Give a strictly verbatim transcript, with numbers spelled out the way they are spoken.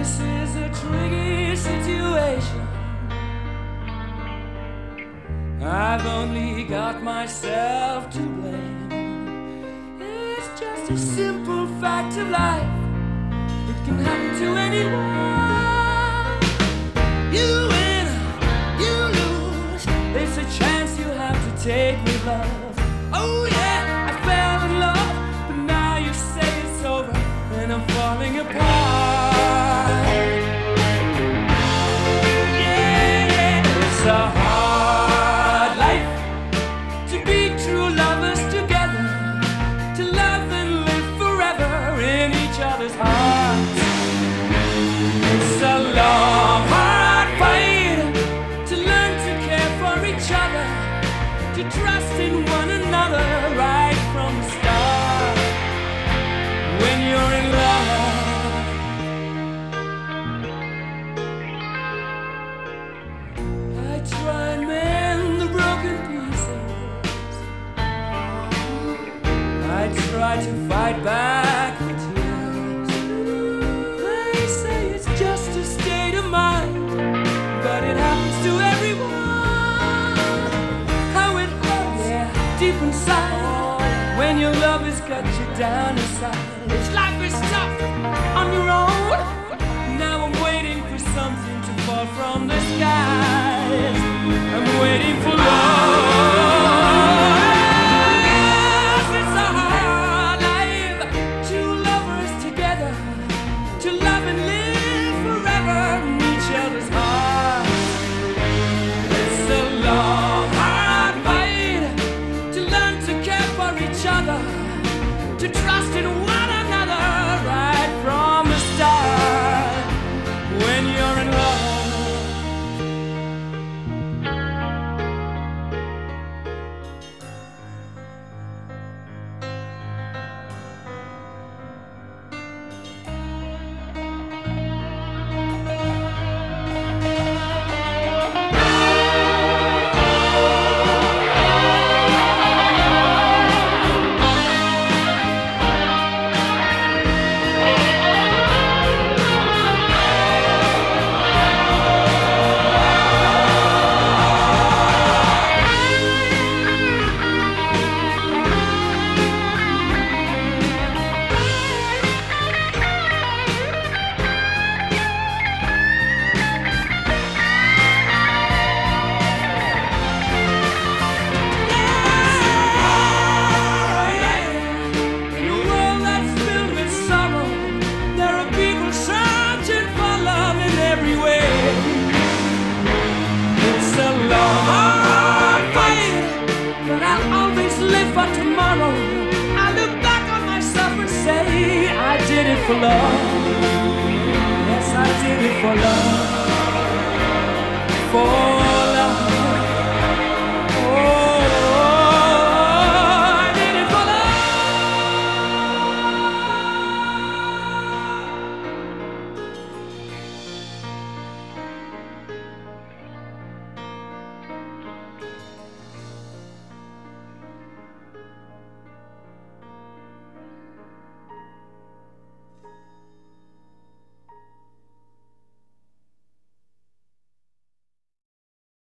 This is a tricky situation. I've only got myself to blame. It's just a simple fact of life. It can happen to anyone. You win, you lose. It's a chance you have to take with love. Oh yeah, I fell in love, but now you say it's over and I'm falling apart. Yeah, yeah, it's a hard life to be true lovers together, to love and live forever in each other's hearts. It's a long, hard fight to learn to care for each other, to trust in one another right from the start. When you're in love, I try and mend the broken pieces. I try to fight back the tears. They say it's just a state of mind, but it happens to everyone. How it hurts, yeah, deep inside, when your love has got you down inside. It's life is tough on your own. Now I'm waiting for something to fall from the skies. I'm waiting for love. Yes, it's a hard life. Two lovers together, to love and live forever in each other's hearts. It's a long, hard fight to learn to care for each other, to trust in one another right from the start. When you're in love, tomorrow, I look back on myself and say I did it for love. Yes, I did it for love. For